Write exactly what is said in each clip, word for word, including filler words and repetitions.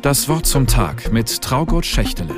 Das Wort zum Tag mit Traugott Schächtele.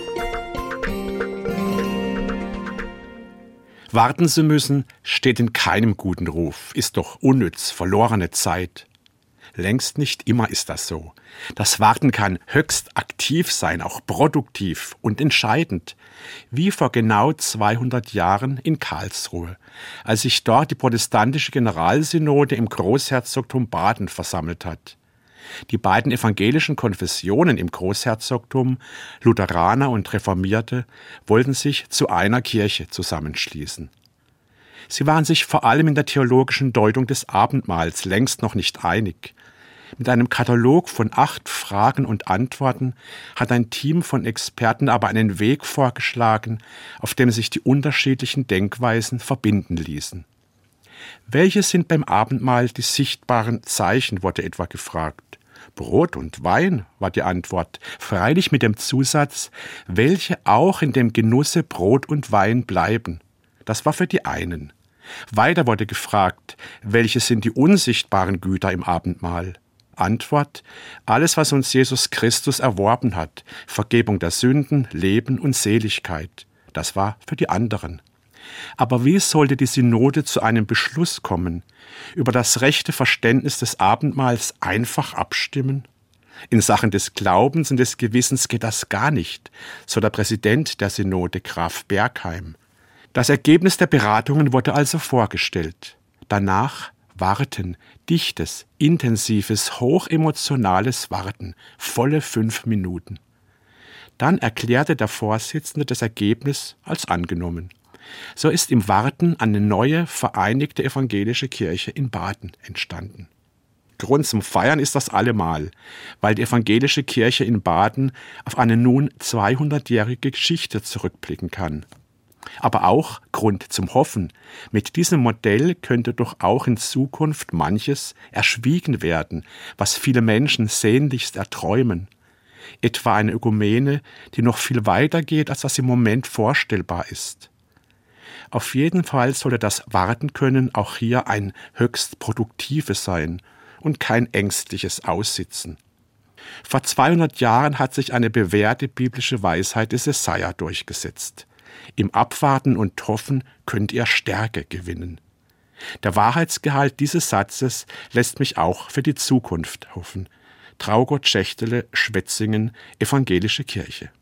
Warten zu müssen, steht in keinem guten Ruf, ist doch unnütz, verlorene Zeit. Längst nicht immer ist das so. Das Warten kann höchst aktiv sein, auch produktiv und entscheidend, wie vor genau zweihundert Jahren in Karlsruhe, als sich dort die protestantische Generalsynode im Großherzogtum Baden versammelt hat. Die beiden evangelischen Konfessionen im Großherzogtum, Lutheraner und Reformierte, wollten sich zu einer Kirche zusammenschließen. Sie waren sich vor allem in der theologischen Deutung des Abendmahls längst noch nicht einig. Mit einem Katalog von acht Fragen und Antworten hat ein Team von Experten aber einen Weg vorgeschlagen, auf dem sich die unterschiedlichen Denkweisen verbinden ließen. Welche sind beim Abendmahl die sichtbaren Zeichen, wurde etwa gefragt. Brot und Wein, war die Antwort, freilich mit dem Zusatz, welche auch in dem Genusse Brot und Wein bleiben. Das war für die einen. Weiter wurde gefragt, welche sind die unsichtbaren Güter im Abendmahl? Antwort, alles, was uns Jesus Christus erworben hat, Vergebung der Sünden, Leben und Seligkeit. Das war für die anderen. Aber wie sollte die Synode zu einem Beschluss kommen, über das rechte Verständnis des Abendmahls einfach abstimmen? In Sachen des Glaubens und des Gewissens geht das gar nicht, so der Präsident der Synode, Graf Bergheim. Das Ergebnis der Beratungen wurde also vorgestellt. Danach Warten, dichtes, intensives, hochemotionales Warten, volle fünf Minuten. Dann erklärte der Vorsitzende das Ergebnis als angenommen. So ist im Warten eine neue, vereinigte evangelische Kirche in Baden entstanden. Grund zum Feiern ist das allemal, weil die evangelische Kirche in Baden auf eine nun zweihundertjährige Geschichte zurückblicken kann. Aber auch Grund zum Hoffen. Mit diesem Modell könnte doch auch in Zukunft manches erschwiegen werden, was viele Menschen sehnlichst erträumen. Etwa eine Ökumene, die noch viel weiter geht, als was im Moment vorstellbar ist. Auf jeden Fall sollte das Warten können auch hier ein höchst produktives sein und kein ängstliches Aussitzen. Vor zweihundert Jahren hat sich eine bewährte biblische Weisheit des Jesaja durchgesetzt. Im Abwarten und Hoffen könnt ihr Stärke gewinnen. Der Wahrheitsgehalt dieses Satzes lässt mich auch für die Zukunft hoffen. Traugott Schächtele, Schwetzingen, Evangelische Kirche.